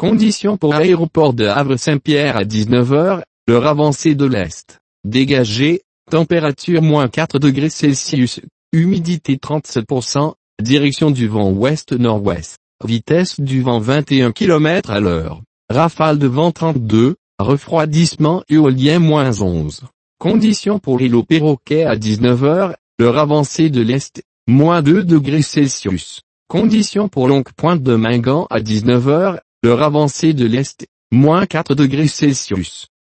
Conditions pour aéroport de Havre-Saint-Pierre à 19 heures, l'heure avancée de l'Est. Dégagé, température -4°C, humidité 37%, direction du vent ouest-nord-ouest, vitesse du vent 21 km à l'heure, rafale de vent 32, refroidissement éolien -11. Conditions pour l'îlot Perroquet à 19 heures, l'heure avancée de l'Est, -2°C. Conditions pour Longue Pointe de Mingan à 19 heures, l'heure avancée de l'Est, -4°C.